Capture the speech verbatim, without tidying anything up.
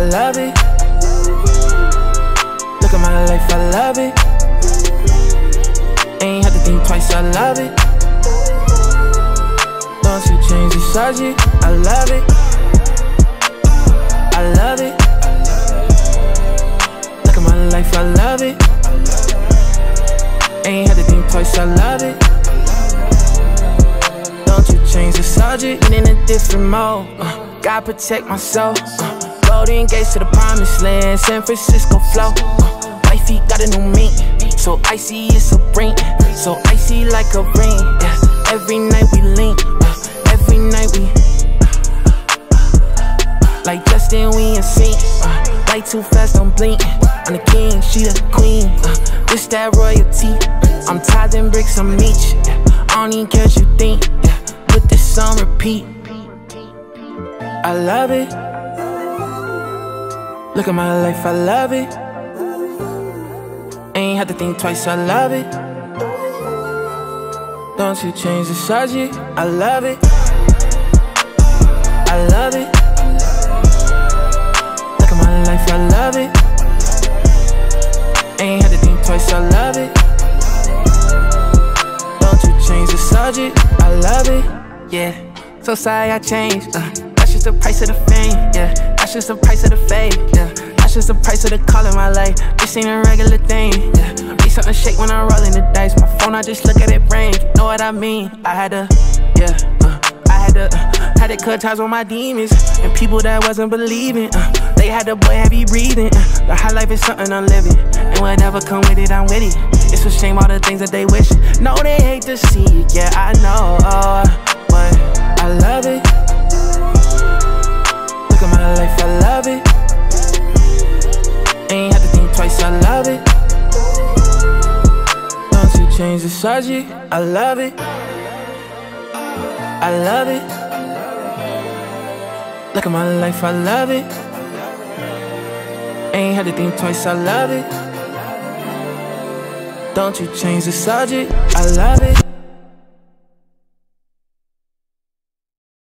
I love it. Look at my life, I love it. Ain't had to think twice, I love it. Don't you change the subject, I love it. I love it. Look at my life, I love it. Ain't had to think twice, I love it. Don't you change the subject, and in a different mode. uh, God protect my soul. uh, Golden gates to the promised land, San Francisco flow. uh, Wifey got a new mink, so icy it's a brink, so icy like a ring. Yeah. Every night we link, uh, every night we like Justin, we in sync. uh, Light too fast, don't blink. I'm the king, she the queen. uh, This that royalty. I'm tithing bricks, I'm each. Yeah. I don't even care what you think. Yeah. Put this on repeat. I love it. Look at my life, I love it. Ain't had to think twice, I love it. Don't you change the subject, I love it. I love it. Look at my life, I love it. Ain't had to think twice, I love it. Don't you change the subject, I love it. Yeah, so sorry I changed. uh, That's just the price of the fame, yeah. That's just the price of the fame, yeah. That's just the price of the call in my life. This ain't a regular thing, yeah. Be something to shake when I'm rolling the dice. My phone, I just look at it ring. Know what I mean? I had to, yeah, uh, I had to, uh, had to cut ties with my demons and people that wasn't believing. Uh, they had the boy heavy breathing. Uh, the high life is something I'm living, and whatever come with it, I'm with it. It's a shame all the things that they wish. No, they hate to see it, yeah, I know, uh, but I love it. Look at my life, I love it. Ain't had to think twice, I love it. Don't you change the subject, I love it. I love it. Look at my life, I love it. Ain't had to think twice, I love it. Don't you change the subject, I love it.